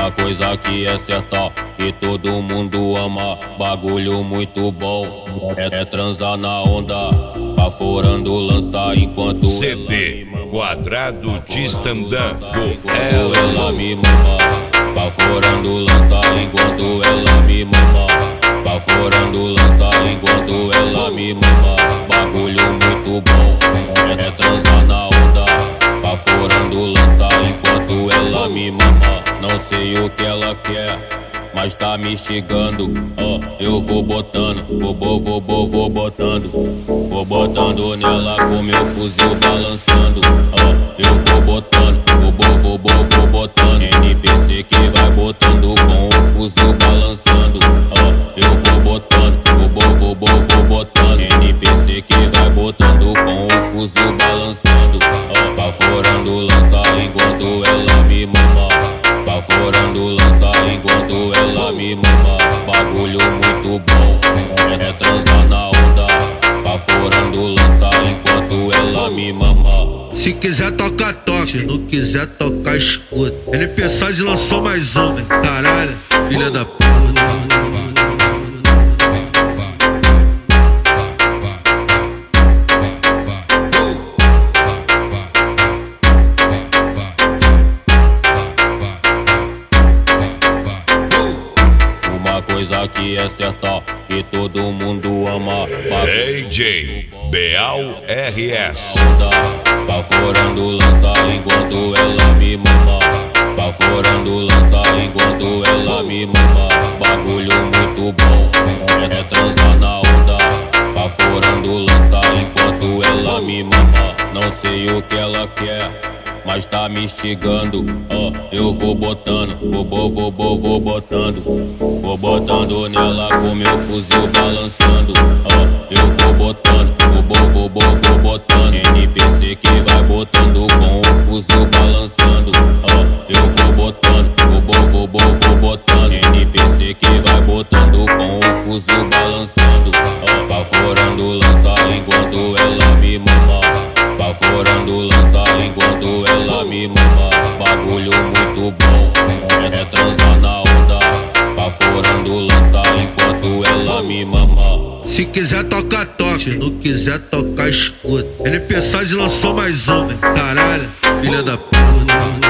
Uma coisa que é certa e todo mundo ama, bagulho muito bom é transar na onda, baforando lança enquanto CD quadrado de stand-up ela me mama, baforando lança enquanto ela me mama, baforando lança enquanto ela me mama, bagulho muito bom é transar na onda, baforando lança enquanto ela me mama. Não sei o que ela quer, mas tá me instigando, eu vou botando, vou botando, vou botando nela com meu fuzil balançando, eu vou botando, vou botando, NPC que vai botando com o fuzil balançando, eu vou botando, vou botando, NPC que vai botando com o fuzil balançando, baforando lança enquanto ela me mama, baforando lança enquanto ela me mama, bagulho muito bom é transar na onda, baforando lança enquanto ela me mama. Se quiser toca, toca, se não quiser tocar, escuta. NP Saz lançou mais um, hein? Caralho, filha da puta. Coisa que é certa e todo mundo ama, DJ Beal RS, baforando lança enquanto ela me mama, baforando lança enquanto ela me mama, bagulho muito bom é transar na onda, baforando lança enquanto ela me mama. Não sei o que ela quer, mas tá me instigando, eu vou botando, vou botando, vou botando nela com meu fuzil balançando, eu vou botando, vou botando, NPC que vai botando com o fuzil balançando, eu vou botando, vou botando, NPC que vai botando com o fuzil balançando, baforando lança enquanto ela me mama, baforando lança enquanto ela me mama, bagulho muito bom é transar na onda, baforando lança enquanto ela me mama. Se quiser toca, toca, se não quiser tocar, escuta. NP Saz lançou mais um, hein? Caralho, filha da puta.